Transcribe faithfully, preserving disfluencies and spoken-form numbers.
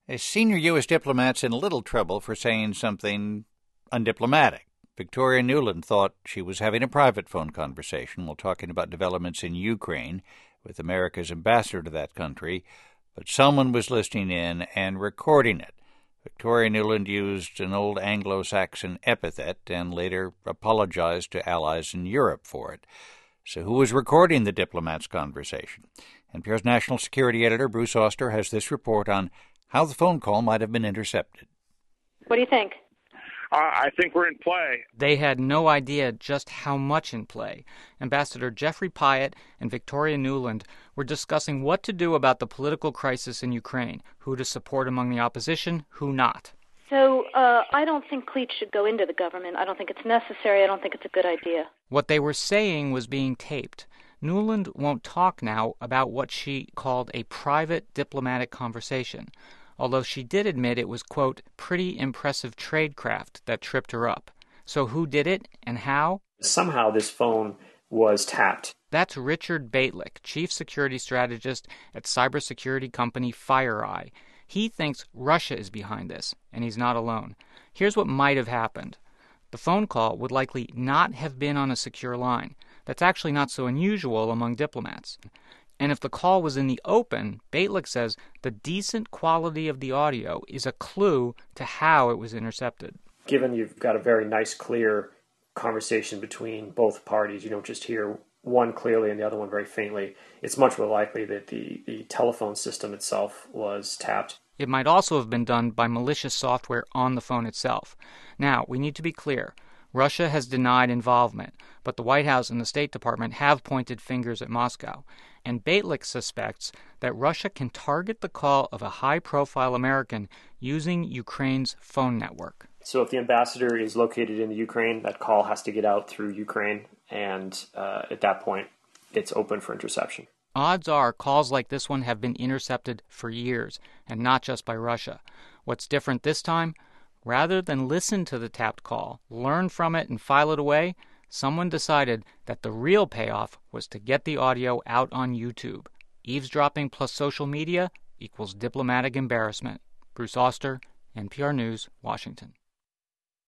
A senior U S diplomat's in a little trouble for saying something undiplomatic. Victoria Nuland thought she was having a private phone conversation while talking about developments in Ukraine with America's ambassador to that country, but someone was listening in and recording it. Victoria Nuland used an old Anglo-Saxon epithet and later apologized to allies in Europe for it. So who was recording the diplomat's conversation? N P R's national security editor Bruce Auster has this report on how the phone call might have been intercepted. What do you think? Uh, I think we're in play. They had no idea just how much in play. Ambassador Jeffrey Pyatt and Victoria Nuland were discussing what to do about the political crisis in Ukraine, who to support among the opposition, who not. So uh, I don't think Cleach should go into the government. I don't think it's necessary. I don't think it's a good idea. What they were saying was being taped. Nuland won't talk now about what she called a private diplomatic conversation, although she did admit it was, quote, pretty impressive tradecraft that tripped her up. So who did it and how? Somehow this phone was tapped. That's Richard Baitlick, chief security strategist at cybersecurity company FireEye. He thinks Russia is behind this, and he's not alone. Here's what might have happened. The phone call would likely not have been on a secure line. That's actually not so unusual among diplomats. And if the call was in the open, Baitlick says the decent quality of the audio is a clue to how it was intercepted. Given you've got a very nice, clear conversation between both parties, you don't just hear one clearly and the other one very faintly, it's much more likely that the, the telephone system itself was tapped. It might also have been done by malicious software on the phone itself. Now, we need to be clear. Russia has denied involvement, but the White House and the State Department have pointed fingers at Moscow. And Baitlick suspects that Russia can target the call of a high-profile American using Ukraine's phone network. So if the ambassador is located in the Ukraine, that call has to get out through Ukraine, and uh, at that point, it's open for interception. Odds are calls like this one have been intercepted for years, and not just by Russia. What's different this time? Rather than listen to the tapped call, learn from it, and file it away, someone decided that the real payoff was to get the audio out on YouTube. Eavesdropping plus social media equals diplomatic embarrassment. Bruce Auster, N P R News, Washington.